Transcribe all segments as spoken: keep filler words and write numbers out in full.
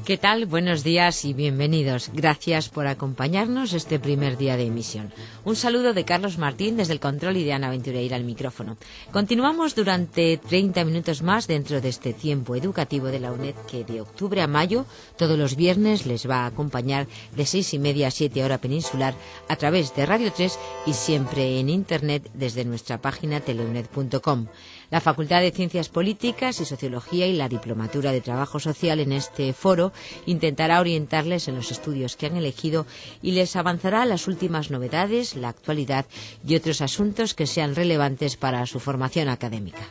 ¿Qué tal? Buenos días y bienvenidos. Gracias por acompañarnos este primer día de emisión. Un saludo de Carlos Martín desde el control y de Ana Ventureira al micrófono. Continuamos durante treinta minutos más dentro de este tiempo educativo de la UNED que de octubre a mayo todos los viernes les va a acompañar de seis y media a siete hora peninsular a través de Radio tres y siempre en Internet desde nuestra página teleuned punto com. La Facultad de Ciencias Políticas y Sociología y la Diplomatura de Trabajo Social en este foro intentará orientarles en los estudios que han elegido y les avanzará las últimas novedades, la actualidad y otros asuntos que sean relevantes para su formación académica.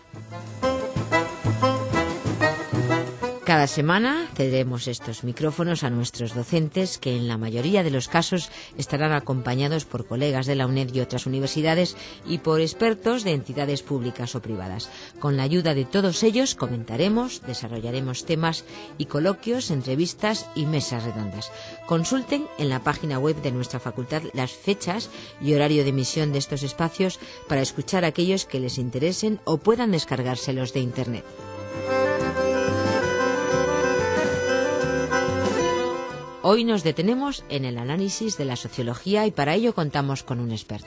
Cada semana cederemos estos micrófonos a nuestros docentes que en la mayoría de los casos estarán acompañados por colegas de la UNED y otras universidades y por expertos de entidades públicas o privadas. Con la ayuda de todos ellos comentaremos, desarrollaremos temas y coloquios, entrevistas y mesas redondas. Consulten en la página web de nuestra facultad las fechas y horario de emisión de estos espacios para escuchar a aquellos que les interesen o puedan descargárselos de Internet. Hoy nos detenemos en el análisis de la sociología y para ello contamos con un experto.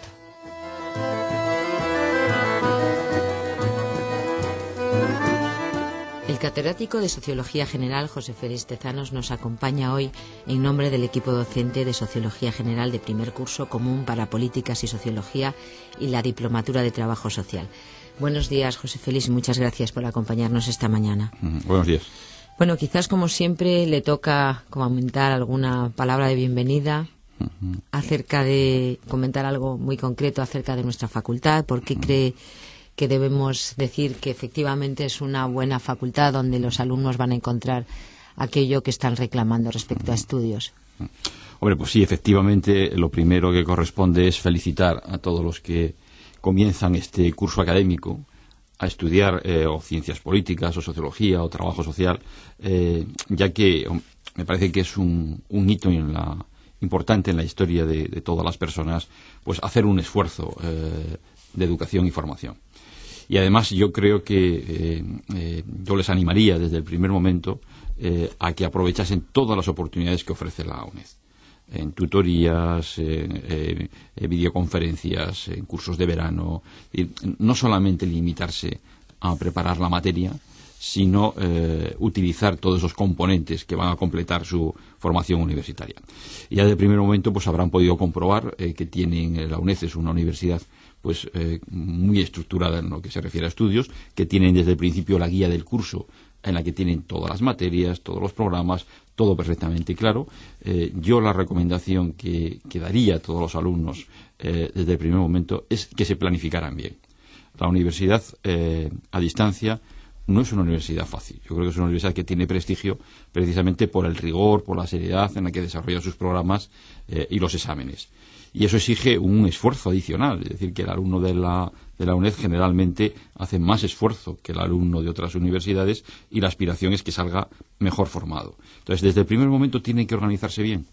El catedrático de Sociología General, José Félix Tezanos, nos acompaña hoy en nombre del equipo docente de Sociología General de primer curso común para Políticas y Sociología y la Diplomatura de Trabajo Social. Buenos días, José Félix, y muchas gracias por acompañarnos esta mañana. Mm, buenos días. Bueno, quizás como siempre le toca comentar alguna palabra de bienvenida uh-huh. acerca de comentar algo muy concreto acerca de nuestra facultad, por qué uh-huh. cree que debemos decir que efectivamente es una buena facultad donde los alumnos van a encontrar aquello que están reclamando respecto uh-huh. a estudios. Uh-huh. Hombre, pues sí, efectivamente lo primero que corresponde es felicitar a todos los que comienzan este curso académico a estudiar eh, o ciencias políticas o sociología o trabajo social, eh, ya que um, me parece que es un, un hito en la, importante en la historia de, de todas las personas, pues hacer un esfuerzo eh, de educación y formación. Y además yo creo que eh, eh, yo les animaría desde el primer momento eh, a que aprovechasen todas las oportunidades que ofrece la UNED. En tutorías, en, en, en videoconferencias, en cursos de verano, y no solamente limitarse a preparar la materia, sino eh, utilizar todos esos componentes que van a completar su formación universitaria. Y ya de primer momento pues habrán podido comprobar eh, que tienen, la UNED es una universidad pues eh, muy estructurada en lo que se refiere a estudios, que tienen desde el principio la guía del curso, en la que tienen todas las materias, todos los programas, todo perfectamente claro. Eh, yo la recomendación que, que daría a todos los alumnos eh, desde el primer momento es que se planificaran bien. La universidad eh, a distancia no es una universidad fácil. Yo creo que es una universidad que tiene prestigio precisamente por el rigor, por la seriedad en la que desarrolla sus programas eh, y los exámenes. Y eso exige un esfuerzo adicional, es decir, que el alumno de la, de la UNED generalmente hace más esfuerzo que el alumno de otras universidades y la aspiración es que salga mejor formado. Entonces, desde el primer momento tienen que organizarse bien.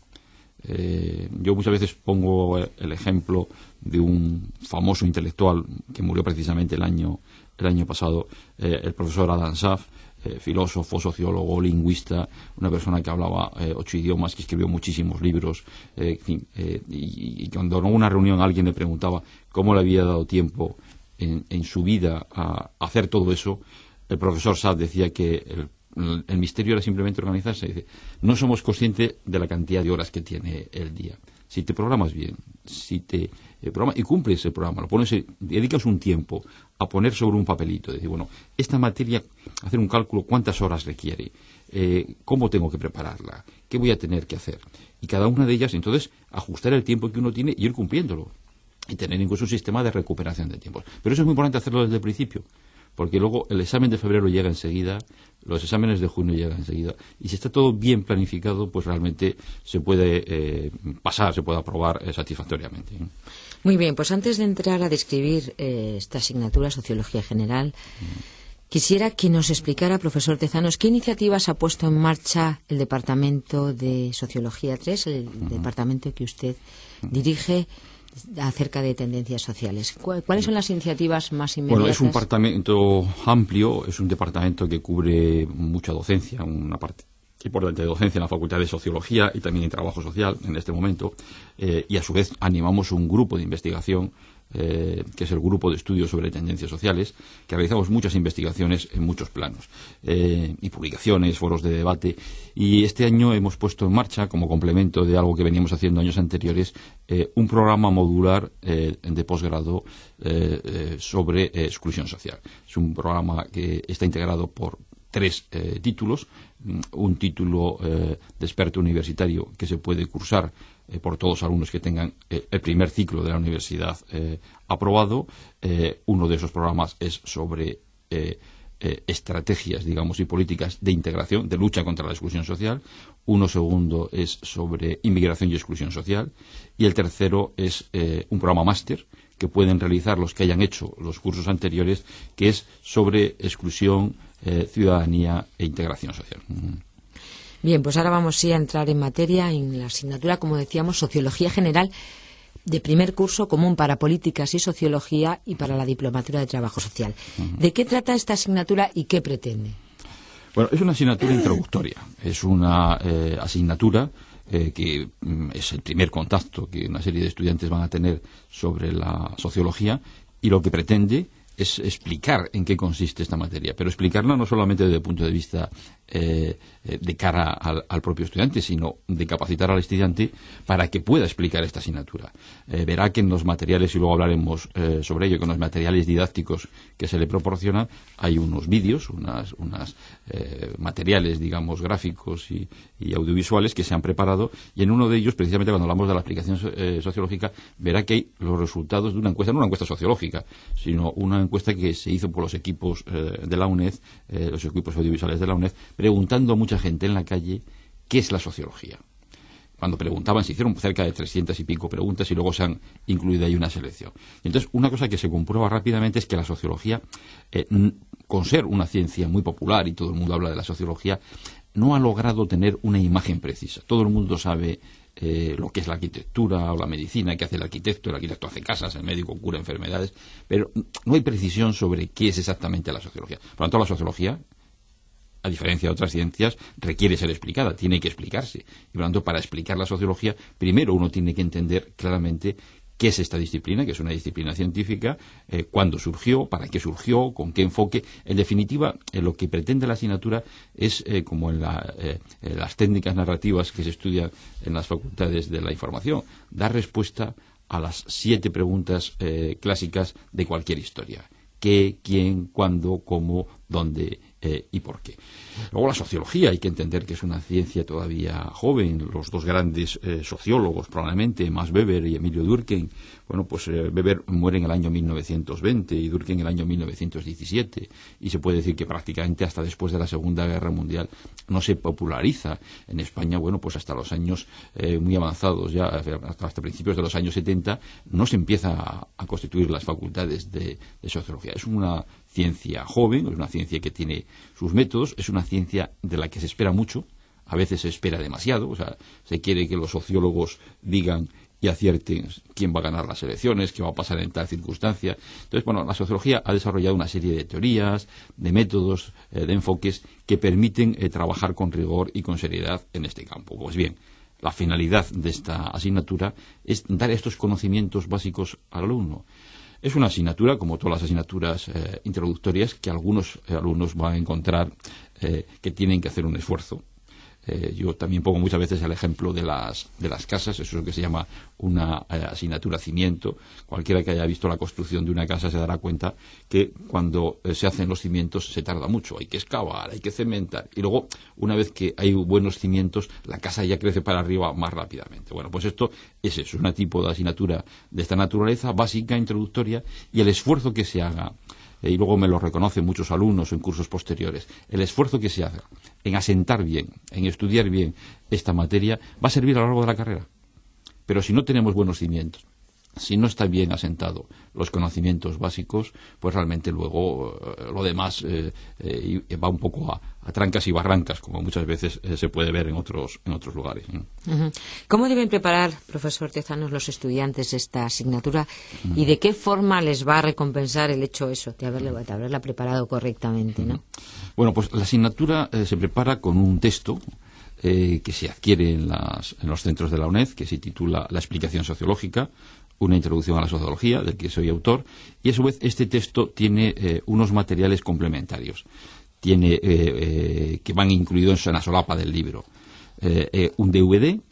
Eh, yo muchas veces pongo el ejemplo de un famoso intelectual que murió precisamente el año, el año pasado, eh, el profesor Adam Schaff, Eh, filósofo, sociólogo, lingüista, una persona que hablaba eh, ocho idiomas, que escribió muchísimos libros, eh, en fin, eh, y, y cuando en una reunión alguien le preguntaba cómo le había dado tiempo en, en su vida a, a hacer todo eso, el profesor Schaff decía que el, el, el misterio era simplemente organizarse. Dice, no somos conscientes de la cantidad de horas que tiene el día. Si te programas bien, si te eh, programas y cumples el programa, lo pones, dedicas un tiempo a poner sobre un papelito, decir, bueno, esta materia, hacer un cálculo, cuántas horas requiere, eh, cómo tengo que prepararla, qué voy a tener que hacer. Y cada una de ellas, entonces, ajustar el tiempo que uno tiene y ir cumpliéndolo. Y tener incluso un sistema de recuperación de tiempos. Pero eso es muy importante hacerlo desde el principio, porque luego el examen de febrero llega enseguida, los exámenes de junio llegan enseguida, y si está todo bien planificado, pues realmente se puede eh, pasar, se puede aprobar eh, satisfactoriamente. Muy bien, pues antes de entrar a describir eh, esta asignatura, Sociología General, mm. quisiera que nos explicara, profesor Tezanos, qué iniciativas ha puesto en marcha el Departamento de Sociología tres, el mm. departamento que usted mm. dirige, acerca de tendencias sociales. ¿Cuáles son las iniciativas más inmediatas? Bueno, es un departamento amplio, es un departamento que cubre mucha docencia, una parte importante de docencia en la Facultad de Sociología y también en Trabajo Social en este momento, eh, y a su vez animamos un grupo de investigación Eh, que es el Grupo de Estudios sobre Tendencias Sociales, que realizamos muchas investigaciones en muchos planos, eh, y publicaciones, foros de debate, y este año hemos puesto en marcha, como complemento de algo que veníamos haciendo años anteriores, eh, un programa modular eh, de posgrado eh, eh, sobre eh, exclusión social. Es un programa que está integrado por tres eh, títulos, un título eh, de experto universitario que se puede cursar eh, por todos los alumnos que tengan eh, el primer ciclo de la universidad eh, aprobado. Eh, uno de esos programas es sobre eh, eh, estrategias, digamos, y políticas de integración, de lucha contra la exclusión social. Uno segundo es sobre inmigración y exclusión social. Y el tercero es eh, un programa máster que pueden realizar los que hayan hecho los cursos anteriores, que es sobre exclusión, eh, ciudadanía e integración social. Bien, pues ahora vamos sí a entrar en materia, en la asignatura, como decíamos, Sociología General, de primer curso común para Políticas y Sociología y para la Diplomatura de Trabajo Social. Uh-huh. ¿De qué trata esta asignatura y qué pretende? Bueno, es una asignatura introductoria, es una eh, asignatura eh, que mm, es el primer contacto que una serie de estudiantes van a tener sobre la sociología, y lo que pretende es explicar en qué consiste esta materia, pero explicarla no solamente desde el punto de vista eh, de cara al, al propio estudiante, sino de capacitar al estudiante para que pueda explicar esta asignatura. Eh, verá que en los materiales, y luego hablaremos eh, sobre ello, que en los materiales didácticos que se le proporcionan hay unos vídeos, unas, unas eh, materiales, digamos, gráficos y, y audiovisuales que se han preparado, y en uno de ellos, precisamente cuando hablamos de la aplicación eh, sociológica, verá que hay los resultados de una encuesta, no una encuesta sociológica, sino una encuesta que se hizo por los equipos eh, de la UNED, eh, los equipos audiovisuales de la UNED, preguntando a mucha gente en la calle qué es la sociología. Cuando preguntaban, se hicieron cerca de trescientas y pico preguntas y luego se han incluido ahí una selección. Y entonces, una cosa que se comprueba rápidamente es que la sociología, eh, con ser una ciencia muy popular y todo el mundo habla de la sociología, no ha logrado tener una imagen precisa. Todo el mundo sabe eh, lo que es la arquitectura o la medicina, qué hace el arquitecto, el arquitecto hace casas, el médico cura enfermedades, pero no hay precisión sobre qué es exactamente la sociología. Por lo tanto, la sociología, a diferencia de otras ciencias, requiere ser explicada, tiene que explicarse. Y por lo tanto, para explicar la sociología, primero uno tiene que entender claramente qué es esta disciplina, que es una disciplina científica, eh, cuándo surgió, para qué surgió, con qué enfoque. En definitiva, eh, lo que pretende la asignatura es, eh, como en, la, eh, en las técnicas narrativas que se estudian en las facultades de la información, dar respuesta a las siete preguntas eh, clásicas de cualquier historia. ¿Qué, quién, cuándo, cómo, dónde eh, y por qué? Luego la sociología, hay que entender que es una ciencia todavía joven. Los dos grandes eh, sociólogos, probablemente, Max Weber y Emilio Durkheim, bueno, pues eh, Weber muere en el año mil novecientos veinte y Durkheim en el año mil novecientos diecisiete, y se puede decir que prácticamente hasta después de la Segunda Guerra Mundial no se populariza. En España, bueno, pues hasta los años eh, muy avanzados, ya hasta, hasta principios de los años setenta, no se empieza a, a constituir las facultades de, de sociología. Es una ciencia joven, es una ciencia que tiene sus métodos, es una ciencia de la que se espera mucho, a veces se espera demasiado, o sea, se quiere que los sociólogos digan y acierten quién va a ganar las elecciones, qué va a pasar en tal circunstancia. Entonces, bueno, la sociología ha desarrollado una serie de teorías, de métodos, eh, de enfoques que permiten eh, trabajar con rigor y con seriedad en este campo. Pues bien, la finalidad de esta asignatura es dar estos conocimientos básicos al alumno. Es una asignatura, como todas las asignaturas eh, introductorias, que algunos eh, alumnos van a encontrar eh, que tienen que hacer un esfuerzo. Eh, yo también pongo muchas veces el ejemplo de las, de las casas, eso es lo que se llama una eh, asignatura cimiento. Cualquiera que haya visto la construcción de una casa se dará cuenta que cuando eh, se hacen los cimientos se tarda mucho, hay que excavar, hay que cementar, y luego, una vez que hay buenos cimientos, la casa ya crece para arriba más rápidamente. Bueno, pues esto es eso, es un tipo de asignatura de esta naturaleza, básica, introductoria, y el esfuerzo que se haga, y luego me lo reconocen muchos alumnos en cursos posteriores, el esfuerzo que se haga en asentar bien, en estudiar bien esta materia, va a servir a lo largo de la carrera. Pero si no tenemos buenos cimientos, si no está bien asentado los conocimientos básicos, pues realmente luego eh, lo demás eh, eh, va un poco a, a trancas y barrancas, como muchas veces eh, se puede ver en otros en otros lugares. Uh-huh. ¿Cómo deben preparar, profesor Tezanos, los estudiantes esta asignatura uh-huh. y de qué forma les va a recompensar el hecho eso, de haberle, de haberla preparado correctamente, ¿no? Uh-huh. Bueno, pues la asignatura eh, se prepara con un texto eh, que se adquiere en, las, en los centros de la UNED, que se titula La explicación sociológica, una introducción a la sociología, del que soy autor, y a su vez este texto tiene eh, unos materiales complementarios, tiene eh, eh, que van incluidos en la solapa del libro, eh, eh, un D V D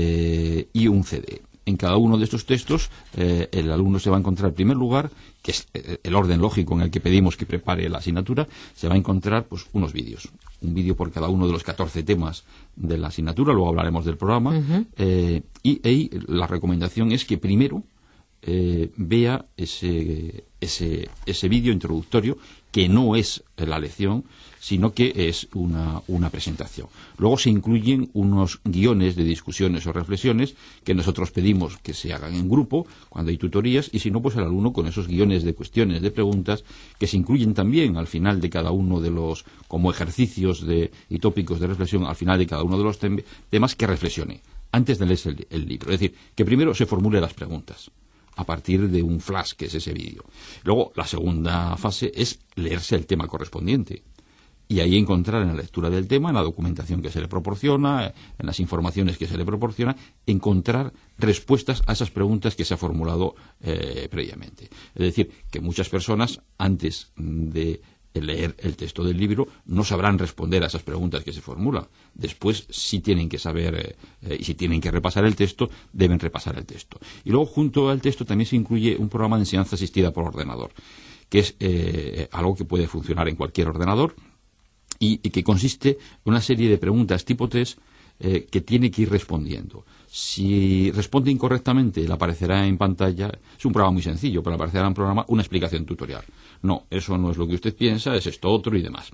eh, y un C D. En cada uno de estos textos eh, el alumno se va a encontrar, en primer lugar, que es eh, el orden lógico en el que pedimos que prepare la asignatura, se va a encontrar pues unos vídeos. Un vídeo por cada uno de los catorce temas de la asignatura, luego hablaremos del programa. Uh-huh. eh, y, y la recomendación es que primero eh, vea ese, ese, ese vídeo introductorio, que no es la lección, sino que es una, una presentación. Luego se incluyen unos guiones de discusiones o reflexiones que nosotros pedimos que se hagan en grupo cuando hay tutorías, y si no, pues el alumno con esos guiones de cuestiones, de preguntas, que se incluyen también al final de cada uno de los, como ejercicios de, y tópicos de reflexión, al final de cada uno de los tem- temas, que reflexione antes de leer el, el libro. Es decir, que primero se formule las preguntas a partir de un flash, que es ese vídeo. Luego, la segunda fase es leerse el tema correspondiente. Y ahí encontrar en la lectura del tema, en la documentación que se le proporciona, en las informaciones que se le proporciona, encontrar respuestas a esas preguntas que se ha formulado eh, previamente. Es decir, que muchas personas, antes de leer el texto del libro, no sabrán responder a esas preguntas que se formulan. Después, sí tienen que saber, eh, y si tienen que repasar el texto, deben repasar el texto. Y luego, junto al texto, también se incluye un programa de enseñanza asistida por ordenador, que es eh, algo que puede funcionar en cualquier ordenador, y, y que consiste en una serie de preguntas tipo test eh, que tiene que ir respondiendo. Si responde incorrectamente, le aparecerá en pantalla, es un programa muy sencillo, pero le aparecerá en programa una explicación tutorial. No, eso no es lo que usted piensa, es esto otro y demás.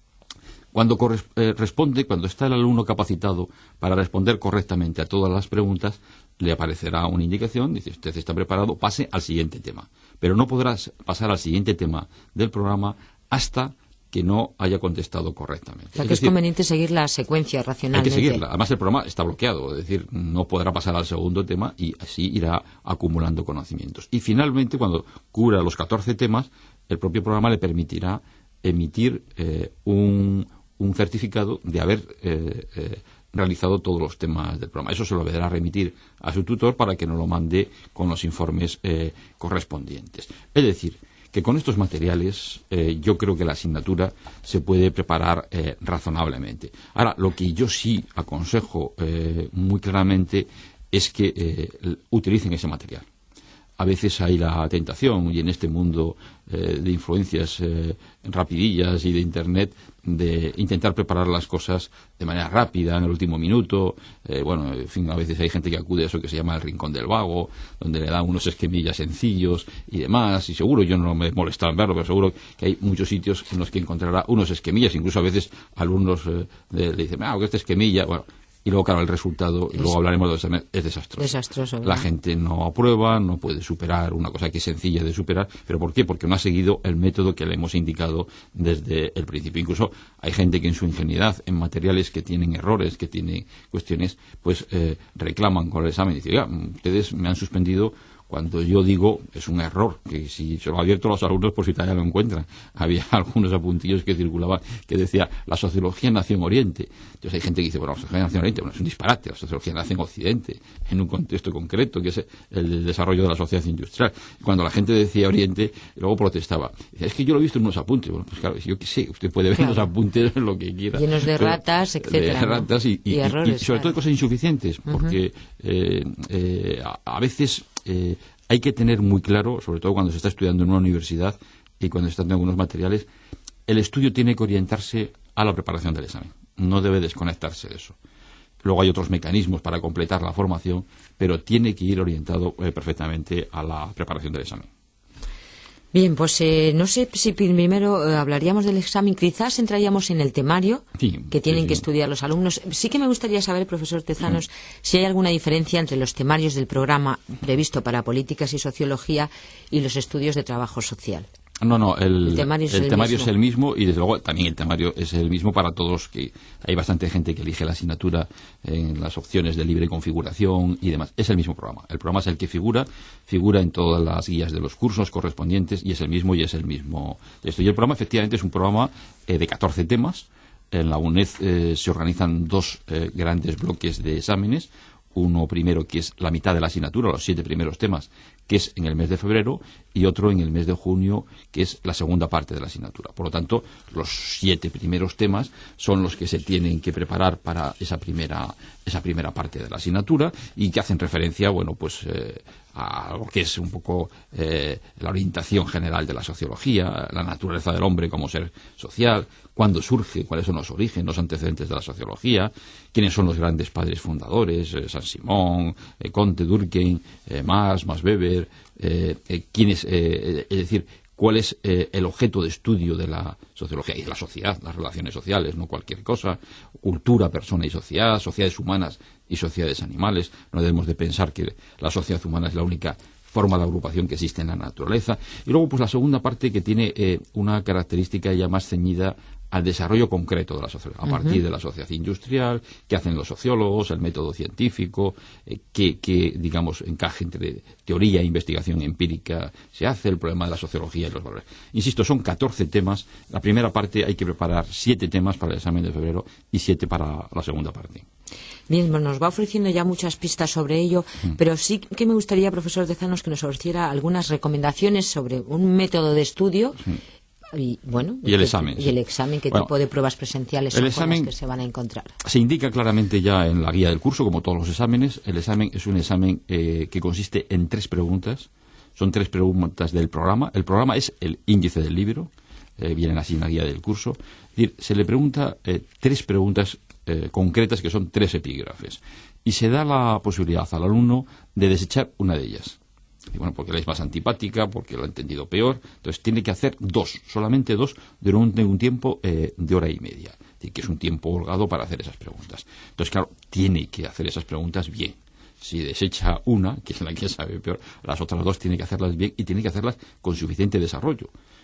Cuando corres, eh, responde, cuando está el alumno capacitado para responder correctamente a todas las preguntas, le aparecerá una indicación, dice, usted está preparado, pase al siguiente tema. Pero no podrás pasar al siguiente tema del programa hasta que no haya contestado correctamente. O sea, que es, es decir, conveniente seguir la secuencia racionalmente. Hay que seguirla. Además, el programa está bloqueado, es decir, no podrá pasar al segundo tema y así irá acumulando conocimientos. Y finalmente, cuando cubra los catorce temas, el propio programa le permitirá emitir eh, un, un certificado de haber eh, eh, realizado todos los temas del programa. Eso se lo deberá remitir a su tutor para que nos lo mande con los informes eh, correspondientes. Es decir, que con estos materiales eh, yo creo que la asignatura se puede preparar eh, razonablemente. Ahora, lo que yo sí aconsejo eh, muy claramente es que eh, utilicen ese material. A veces hay la tentación, y en este mundo eh, de influencias eh, rapidillas y de Internet, de intentar preparar las cosas de manera rápida, en el último minuto. Eh, bueno, en fin, a veces hay gente que acude a eso que se llama el rincón del vago, donde le dan unos esquemillas sencillos y demás, y seguro, yo no me molesta en verlo, pero seguro que hay muchos sitios en los que encontrará unos esquemillas, incluso a veces alumnos eh, le, le dicen, ah, que esta esquemilla, bueno. Y luego, claro, el resultado, y luego hablaremos de eso, es desastroso. Desastroso, ¿verdad? La gente no aprueba, no puede superar una cosa que es sencilla de superar. ¿Pero por qué? Porque no ha seguido el método que le hemos indicado desde el principio. Incluso hay gente que en su ingenuidad, en materiales que tienen errores, que tienen cuestiones, pues eh, reclaman con el examen y dicen, ya, ustedes me han suspendido cuando yo digo es un error, que si se lo ha abierto a los alumnos por si todavía lo encuentran. Había algunos apuntillos que circulaban que decía, la sociología nació en Oriente. Entonces hay gente que dice, bueno, la sociología nació en Oriente, bueno, es un disparate, la sociología nace en Occidente, en un contexto concreto, que es el del desarrollo de la sociedad industrial. Cuando la gente decía Oriente, luego protestaba. Dice, es que yo lo he visto en unos apuntes. Bueno, pues claro, yo qué sé, usted puede ver claro. los apuntes lo que quiera. Llenos de ratas, etcétera. De ratas y, y, y, errores, y sobre claro. todo de cosas insuficientes, porque uh-huh. eh, eh, a, a veces eh, hay que tener muy claro, sobre todo cuando se está estudiando en una universidad y cuando se están dando algunos materiales, el estudio tiene que orientarse a la preparación del examen. No debe desconectarse de eso. Luego hay otros mecanismos para completar la formación, pero tiene que ir orientado eh, perfectamente a la preparación del examen. Bien, pues eh, no sé si primero eh, hablaríamos del examen, quizás entraríamos en el temario sí, que tienen sí, que sí. estudiar los alumnos. Sí que me gustaría saber, profesor Tezanos, sí. si hay alguna diferencia entre los temarios del programa previsto para políticas y sociología y los estudios de trabajo social. No, no, el, el temario, es, el el temario mismo. es el mismo y desde luego también el temario es el mismo para todos, que hay bastante gente que elige la asignatura en las opciones de libre configuración y demás. Es el mismo programa. El programa es el que figura, figura en todas las guías de los cursos correspondientes y es el mismo y es el mismo. Esto. Y el programa efectivamente es un programa eh, de catorce temas, En la UNED eh, se organizan dos eh, grandes bloques de exámenes. Uno primero que es la mitad de la asignatura, los siete primeros temas, que es en el mes de febrero, y otro en el mes de junio, que es la segunda parte de la asignatura. Por lo tanto, los siete primeros temas son los que se tienen que preparar para esa primera, esa primera parte de la asignatura y que hacen referencia, bueno, pues eh, a lo que es un poco eh, la orientación general de la sociología, la naturaleza del hombre como ser social, cuándo surge, cuáles son los orígenes, los antecedentes de la sociología, quiénes son los grandes padres fundadores, eh, San Simón, eh, Comte, Durkheim, eh, Marx, Max Weber, eh, eh, quiénes, eh, es decir, cuál es eh, el objeto de estudio de la sociología y de la sociedad, las relaciones sociales, no cualquier cosa, cultura, persona y sociedad, sociedades humanas y sociedades animales. No debemos de pensar que la sociedad humana es la única forma de agrupación que existe en la naturaleza. Y luego, pues la segunda parte que tiene eh, una característica ya más ceñida al desarrollo concreto de la sociedad, a uh-huh. partir de la sociedad industrial, qué hacen los sociólogos, el método científico, eh, qué, qué, digamos, encaje entre teoría e investigación empírica se hace, el problema de la sociología y los valores. Insisto, son catorce temas. La primera parte hay que preparar siete temas para el examen de febrero y siete para la segunda parte. Bien, nos va ofreciendo ya muchas pistas sobre ello, mm. pero sí que me gustaría, profesor Tezanos, que nos ofreciera algunas recomendaciones sobre un método de estudio. Mm. Y, bueno, y el examen. Y el examen, ¿qué bueno, tipo de pruebas presenciales son con las que se van a encontrar? Se indica claramente ya en la guía del curso, como todos los exámenes. El examen es un examen eh, que consiste en tres preguntas. Son tres preguntas del programa. El programa es el índice del libro, eh, vienen así en la guía del curso. Es decir, se le pregunta eh, tres preguntas eh, concretas, que son tres epígrafes. Y se da la posibilidad al alumno de desechar una de ellas. Y bueno, porque la es más antipática, porque lo ha entendido peor. Entonces tiene que hacer dos, solamente dos, durante un tiempo eh, de hora y media. Es decir, que es un tiempo holgado para hacer esas preguntas. Entonces, claro, tiene que hacer esas preguntas bien. Si desecha una, que es la que sabe peor, las otras dos tiene que hacerlas bien y tiene que hacerlas con suficiente desarrollo.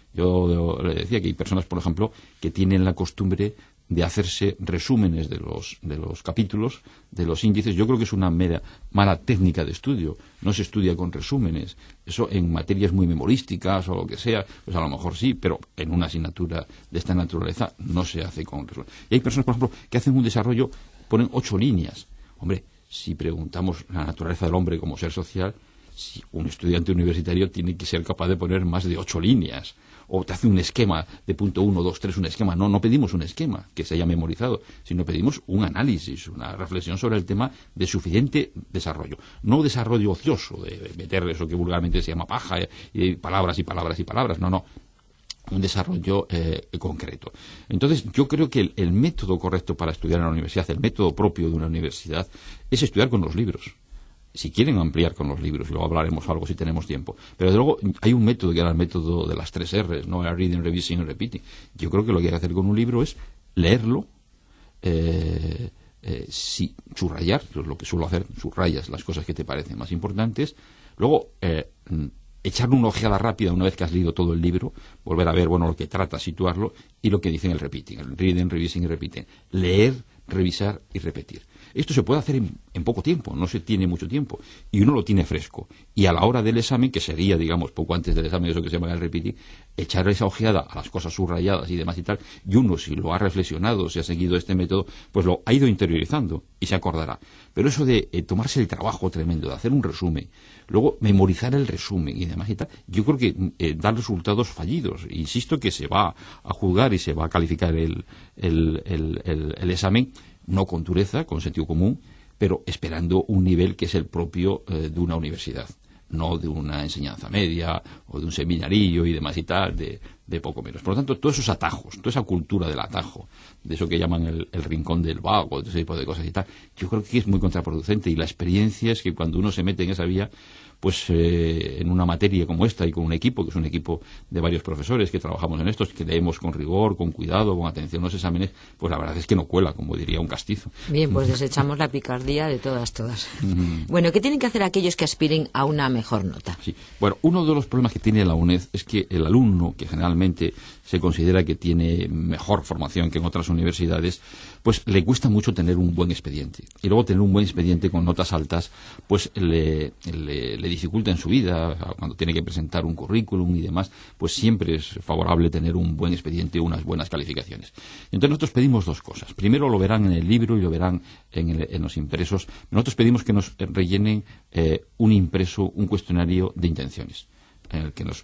Yo le decía que hay personas, por ejemplo, que tienen la costumbre de hacerse resúmenes de los, de los capítulos, de los índices. Yo creo que es una mera, mala técnica de estudio. No se estudia con resúmenes. Eso en materias muy memorísticas o lo que sea, pues a lo mejor sí, pero en una asignatura de esta naturaleza no se hace con resúmenes. Y hay personas, por ejemplo, que hacen un desarrollo, ponen ocho líneas. Hombre, si preguntamos la naturaleza del hombre como ser social, si un estudiante universitario tiene que ser capaz de poner más de ocho líneas. O te hace un esquema de punto uno, dos, tres, un esquema. No, no pedimos un esquema que se haya memorizado, sino pedimos un análisis, una reflexión sobre el tema de suficiente desarrollo. No desarrollo ocioso, de meter eso que vulgarmente se llama paja, y palabras y palabras y palabras. No, no. Un desarrollo eh, concreto. Entonces, yo creo que el, el método correcto para estudiar en la universidad, el método propio de una universidad, es estudiar con los libros. Si quieren ampliar con los libros, luego hablaremos algo si tenemos tiempo. Pero desde luego hay un método que era el método de las tres R's, ¿no? Reading, Revising y Repeating. Yo creo que lo que hay que hacer con un libro es leerlo, eh, eh, sí, subrayar, lo que suelo hacer, subrayas las cosas que te parecen más importantes. Luego, eh, echarle una ojeada rápida una vez que has leído todo el libro, volver a ver, bueno, lo que trata, situarlo, y lo que dice en el repeating, el reading, revising y repeating. Leer, revisar y repetir. Esto se puede hacer en, en poco tiempo, no se tiene mucho tiempo, y uno lo tiene fresco. Y a la hora del examen, que sería, digamos, poco antes del examen, eso que se llama el repeating, echar esa ojeada a las cosas subrayadas y demás y tal, y uno, si lo ha reflexionado, si ha seguido este método, pues lo ha ido interiorizando y se acordará. Pero eso de eh, tomarse el trabajo tremendo, de hacer un resumen, luego memorizar el resumen y demás y tal, yo creo que eh, da resultados fallidos. Insisto que se va a juzgar y se va a calificar el, el, el, el, el examen, no con dureza, con sentido común, pero esperando un nivel que es el propio eh, de una universidad, no de una enseñanza media o de un seminarillo y demás y tal, de, de poco menos. Por lo tanto, todos esos atajos, toda esa cultura del atajo, de eso que llaman el, el rincón del vago, de ese tipo de cosas y tal, yo creo que es muy contraproducente, y la experiencia es que cuando uno se mete en esa vía, pues eh, en una materia como esta y con un equipo, que es un equipo de varios profesores que trabajamos en estos, que leemos con rigor, con cuidado, con atención los exámenes, pues la verdad es que no cuela, como diría un castizo. Bien, pues desechamos la picardía de todas, todas. Bueno, ¿qué tienen que hacer aquellos que aspiren a una mejor nota? Sí. Bueno, uno de los problemas que tiene la UNED es que el alumno, que generalmente se considera que tiene mejor formación que en otras universidades, pues le cuesta mucho tener un buen expediente. Y luego tener un buen expediente con notas altas, pues le, le, le dificulta en su vida, cuando tiene que presentar un currículum y demás, pues siempre es favorable tener un buen expediente, unas buenas calificaciones. Entonces nosotros pedimos dos cosas. Primero lo verán en el libro y lo verán en, el, en los impresos. Nosotros pedimos que nos rellenen eh, un impreso, un cuestionario de intenciones, en el que nos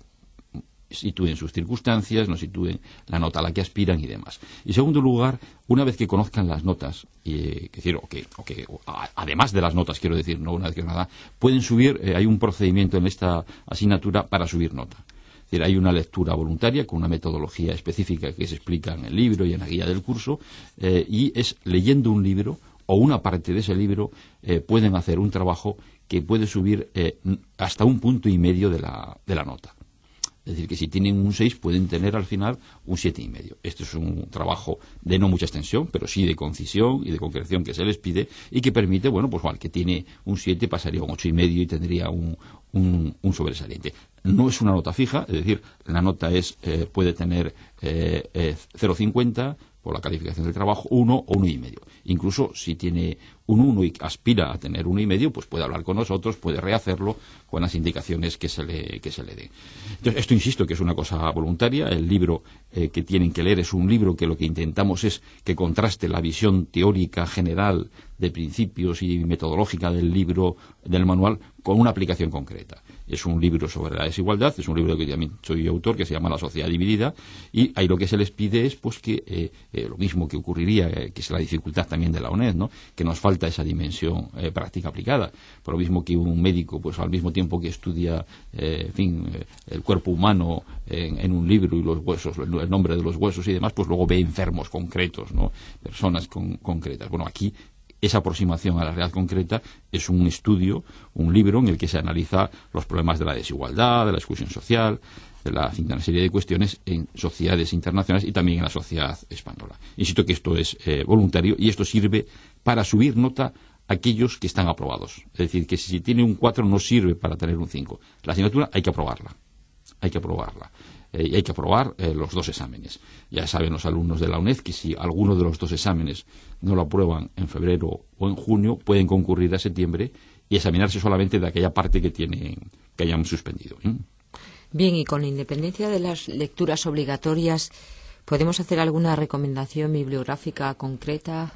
sitúen sus circunstancias, nos sitúen la nota a la que aspiran y demás. Y en segundo lugar, una vez que conozcan las notas, y, eh, decir, o que, o que o, a, además de las notas, quiero decir, no una vez que nada, pueden subir, eh, hay un procedimiento en esta asignatura para subir nota. Es decir, hay una lectura voluntaria con una metodología específica que se explica en el libro y en la guía del curso, eh, y es leyendo un libro o una parte de ese libro, eh, pueden hacer un trabajo que puede subir eh, hasta un punto y medio de la, de la nota. Es decir, que si tienen un seis pueden tener al final un siete y medio. Esto es un trabajo de no mucha extensión, pero sí de concisión y de concreción que se les pide y que permite, bueno, pues al que tiene un siete pasaría a un ocho y medio y tendría un, un, un sobresaliente. No es una nota fija, es decir, la nota es eh, puede tener eh, eh, cero coma cincuenta por la calificación del trabajo, uno o uno y medio. Incluso si tiene un uno y aspira a tener uno y medio, pues puede hablar con nosotros, puede rehacerlo con las indicaciones que se le, que se le den. Entonces, esto insisto que es una cosa voluntaria. El libro eh, que tienen que leer es un libro que lo que intentamos es que contraste la visión teórica general de principios y metodológica del libro, del manual, con una aplicación concreta. Es un libro sobre la desigualdad, es un libro que también soy autor, que se llama La sociedad dividida, y ahí lo que se les pide es pues que eh, eh, lo mismo que ocurriría, eh, que es la dificultad también de la UNED, ¿no?, que nos falta esa dimensión eh, práctica aplicada. Por lo mismo que un médico, pues al mismo tiempo que estudia, eh, en fin, eh, el cuerpo humano en, en un libro y los huesos, el, el nombre de los huesos y demás, pues luego ve enfermos concretos, ¿no?, personas con, concretas. Bueno, aquí esa aproximación a la realidad concreta es un estudio, un libro en el que se analiza los problemas de la desigualdad, de la exclusión social, de la, de una serie de cuestiones en sociedades internacionales y también en la sociedad española. Insisto que esto es eh, voluntario y esto sirve para subir nota a aquellos que están aprobados. Es decir, que si tiene un cuatro no sirve para tener un cinco. La asignatura hay que aprobarla. Hay que aprobarla. Eh, y hay que aprobar eh, los dos exámenes. Ya saben los alumnos de la UNED que si alguno de los dos exámenes no lo aprueban en febrero o en junio, pueden concurrir a septiembre y examinarse solamente de aquella parte que tienen, que hayan suspendido. ¿eh? Bien, y con independencia de las lecturas obligatorias, ¿podemos hacer alguna recomendación bibliográfica concreta?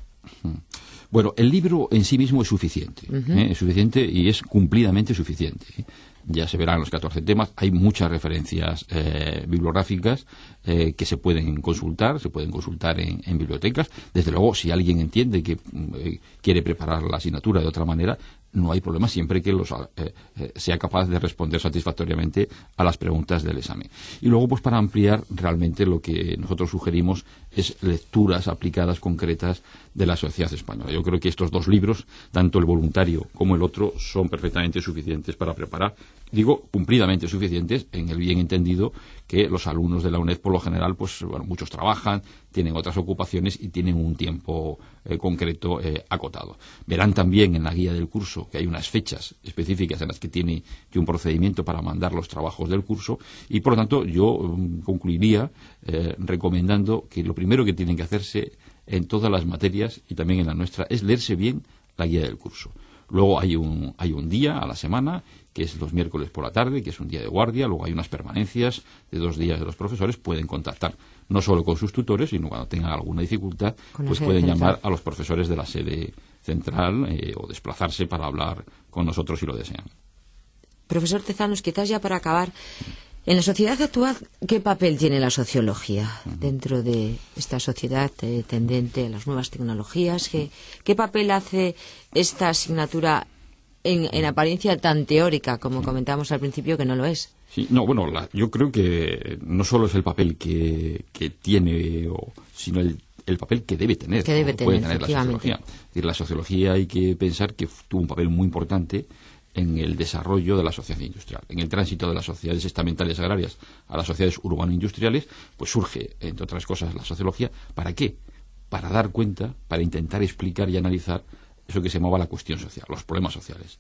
Bueno, el libro en sí mismo es suficiente, uh-huh. ¿eh? es suficiente y es cumplidamente suficiente. ¿eh? Ya se verán los catorce temas. Hay muchas referencias eh, bibliográficas eh, que se pueden consultar, se pueden consultar en, en bibliotecas. Desde luego, si alguien entiende que eh, quiere preparar la asignatura de otra manera, no hay problema siempre que los, eh, eh, sea capaz de responder satisfactoriamente a las preguntas del examen. Y luego, pues para ampliar, realmente lo que nosotros sugerimos es lecturas aplicadas concretas de la sociedad española. Yo creo que estos dos libros, tanto el voluntario como el otro, son perfectamente suficientes para preparar. Digo, cumplidamente suficientes en el bien entendido que los alumnos de la UNED, por lo general, pues bueno, muchos trabajan, tienen otras ocupaciones y tienen un tiempo eh, concreto eh, acotado. Verán también en la guía del curso que hay unas fechas específicas en las que tiene que un procedimiento para mandar los trabajos del curso y, por lo tanto, yo um, concluiría eh, recomendando que lo primero que tienen que hacerse en todas las materias y también en la nuestra es leerse bien la guía del curso. Luego hay un, hay un día a la semana, que es los miércoles por la tarde, que es un día de guardia. Luego hay unas permanencias de dos días de los profesores. Pueden contactar no solo con sus tutores, sino cuando tengan alguna dificultad, pues pueden central. llamar a los profesores de la sede central eh, o desplazarse para hablar con nosotros si lo desean. Profesor Tezanos, quizás ya para acabar, en la sociedad actual, ¿qué papel tiene la sociología uh-huh. dentro de esta sociedad eh, tendente a las nuevas tecnologías? ¿Qué, qué papel hace esta asignatura en, en apariencia tan teórica, como comentábamos al principio, que no lo es? Sí, no, bueno, la, yo creo que no solo es el papel que, que tiene, o, sino el, el papel que debe tener, que debe tener, puede tener la sociología. Es decir, la sociología hay que pensar que tuvo un papel muy importante en el desarrollo de la sociedad industrial. En el tránsito de las sociedades estamentales agrarias a las sociedades urbano-industriales, pues surge, entre otras cosas, la sociología. ¿Para qué? Para dar cuenta, para intentar explicar y analizar eso que se llamaba la cuestión social, los problemas sociales.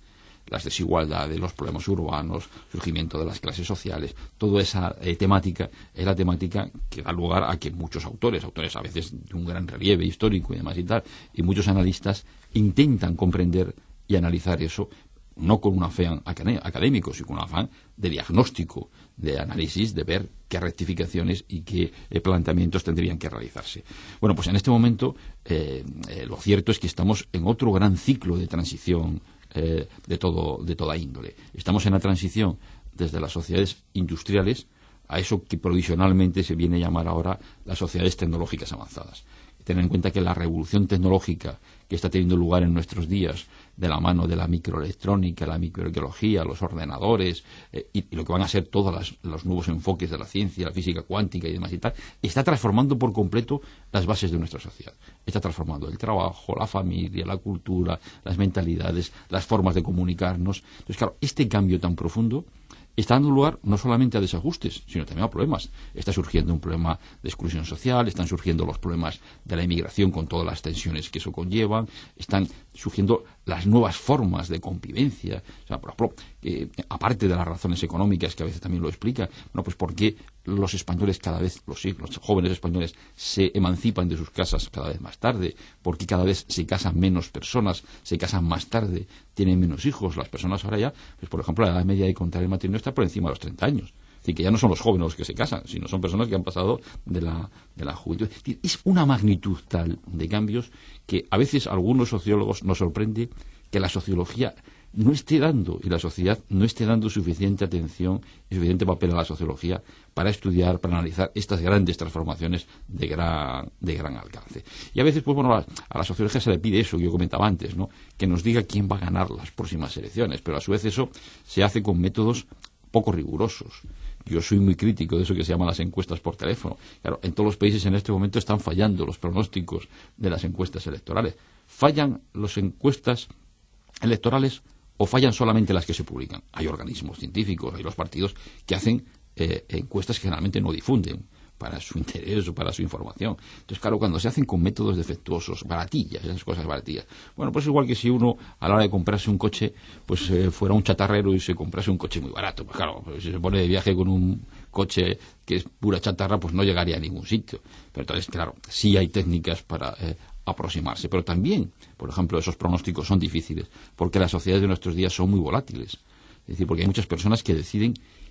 las desigualdades, los problemas urbanos, surgimiento de las clases sociales, toda esa eh, temática es la temática que da lugar a que muchos autores, autores a veces de un gran relieve histórico y demás y tal, y muchos analistas intentan comprender y analizar eso, no con un afán académico, sino con un afán de diagnóstico, de análisis, de ver qué rectificaciones y qué eh, planteamientos tendrían que realizarse. Bueno, pues en este momento eh, eh, lo cierto es que estamos en otro gran ciclo de transición eh, de, todo, de toda índole. Estamos en la transición desde las sociedades industriales a eso que provisionalmente se viene a llamar ahora las sociedades tecnológicas avanzadas. Tener en cuenta que la revolución tecnológica que está teniendo lugar en nuestros días, de la mano de la microelectrónica, la microbiología, los ordenadores, eh, y, y lo que van a ser todos las, los nuevos enfoques de la ciencia, la física cuántica y demás y tal, está transformando por completo las bases de nuestra sociedad. Está transformando el trabajo, la familia, la cultura, las mentalidades, las formas de comunicarnos. Entonces, claro, este cambio tan profundo está dando lugar no solamente a desajustes, sino también a problemas. Está surgiendo un problema de exclusión social, están surgiendo los problemas de la inmigración con todas las tensiones que eso conlleva, están surgiendo las nuevas formas de convivencia. O sea, por ejemplo, eh, aparte de las razones económicas, que a veces también lo explica, bueno, pues por qué los españoles cada vez, los, los jóvenes españoles se emancipan de sus casas cada vez más tarde, por qué cada vez se casan menos personas, se casan más tarde, tienen menos hijos. Las personas ahora ya, pues por ejemplo, la edad media de contraer el matrimonio está por encima de los treinta años. Es decir, que ya no son los jóvenes los que se casan, sino son personas que han pasado de la, de la juventud. Es decir, es una magnitud tal de cambios que a veces a algunos sociólogos nos sorprende que la sociología no esté dando, y la sociedad no esté dando suficiente atención y suficiente papel a la sociología para estudiar, para analizar estas grandes transformaciones de gran, de gran alcance. Y a veces, pues bueno, a, a la sociología se le pide eso que yo comentaba antes, ¿no? Que nos diga quién va a ganar las próximas elecciones, pero a su vez eso se hace con métodos poco rigurosos. Yo soy muy crítico de eso que se llaman las encuestas por teléfono. Claro, en todos los países en este momento están fallando los pronósticos de las encuestas electorales. ¿Fallan las encuestas electorales o fallan solamente las que se publican? Hay organismos científicos, hay los partidos que hacen eh, encuestas que generalmente no difunden para su interés o para su información. Entonces, claro, cuando se hacen con métodos defectuosos, baratillas, esas cosas baratillas, bueno, pues igual que si uno a la hora de comprarse un coche, pues eh, fuera un chatarrero y se comprase un coche muy barato. Pues claro, pues, si se pone de viaje con un coche que es pura chatarra, pues no llegaría a ningún sitio. Pero entonces, claro, sí hay técnicas para eh, aproximarse, pero también, por ejemplo, esos pronósticos son difíciles, porque las sociedades de nuestros días son muy volátiles. Es decir, porque hay muchas personas que deciden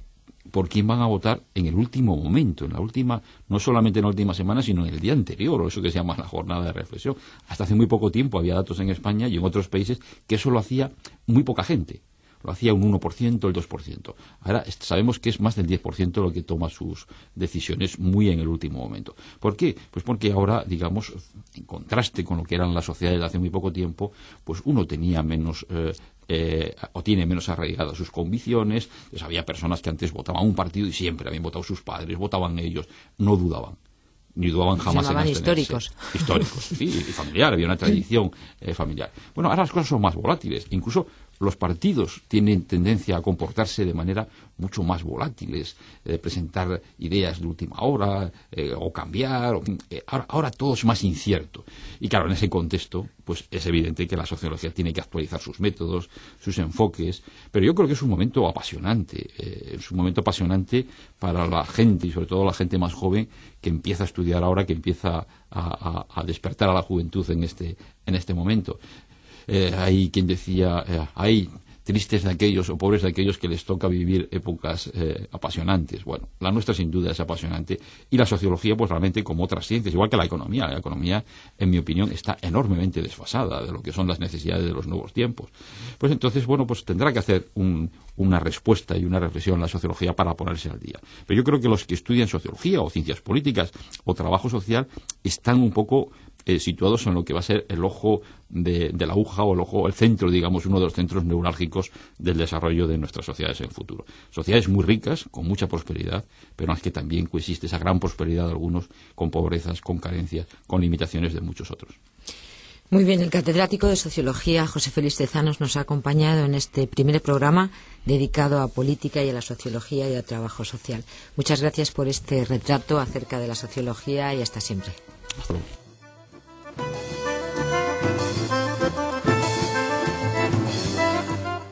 por quién van a votar en el último momento, en la última, no solamente en la última semana, sino en el día anterior, o eso que se llama la jornada de reflexión. Hasta hace muy poco tiempo había datos en España y en otros países que eso lo hacía muy poca gente. Lo hacía un uno por ciento, el dos por ciento. Ahora sabemos que es más del diez por ciento lo que toma sus decisiones muy en el último momento. ¿Por qué? Pues porque ahora, digamos, en contraste con lo que eran las sociedades de hace muy poco tiempo, pues uno tenía menos eh, eh, o tiene menos arraigadas sus convicciones. Pues había personas que antes votaban un partido y siempre habían votado sus padres, votaban ellos, no dudaban. Ni dudaban jamás en abstenerse. históricos. Históricos, sí, y familiar, había una tradición eh, familiar. Bueno, ahora las cosas son más volátiles. Incluso los partidos tienen tendencia a comportarse de manera mucho más volátiles, eh, presentar ideas de última hora, eh, o cambiar. O, eh, ahora, ahora todo es más incierto. Y claro, en ese contexto, pues es evidente que la sociología tiene que actualizar sus métodos, sus enfoques. Pero yo creo que es un momento apasionante. Eh, es un momento apasionante para la gente, y sobre todo la gente más joven, que empieza a estudiar ahora, que empieza a, a, a despertar a la juventud en este, en este momento. Eh, hay quien decía, eh, hay tristes de aquellos o pobres de aquellos que les toca vivir épocas eh, apasionantes. Bueno, la nuestra sin duda es apasionante, y la sociología, pues realmente, como otras ciencias, igual que la economía, la economía, en mi opinión, está enormemente desfasada de lo que son las necesidades de los nuevos tiempos. Pues entonces, bueno, pues tendrá que hacer un, una respuesta y una reflexión la sociología para ponerse al día. Pero yo creo que los que estudian sociología o ciencias políticas o trabajo social están un poco Eh, situados en lo que va a ser el ojo de, de la aguja, o el ojo, el centro, digamos, uno de los centros neurálgicos del desarrollo de nuestras sociedades en el futuro. Sociedades muy ricas, con mucha prosperidad, pero en las que también coexiste esa gran prosperidad de algunos, con pobrezas, con carencias, con limitaciones de muchos otros. Muy bien, el catedrático de Sociología, José Félix Tezanos, nos ha acompañado en este primer programa dedicado a política y a la sociología y al trabajo social. Muchas gracias por este retrato acerca de la sociología, y hasta siempre. Hasta luego.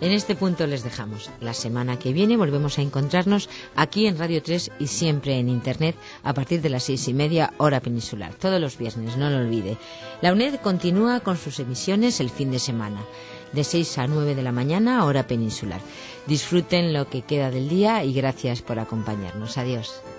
En este punto les dejamos. La semana que viene volvemos a encontrarnos aquí en Radio tres y siempre en Internet a partir de las seis y media hora peninsular, todos los viernes, no lo olvide. La UNED continúa con sus emisiones el fin de semana, de seis a nueve de la mañana hora peninsular. Disfruten lo que queda del día y gracias por acompañarnos. Adiós.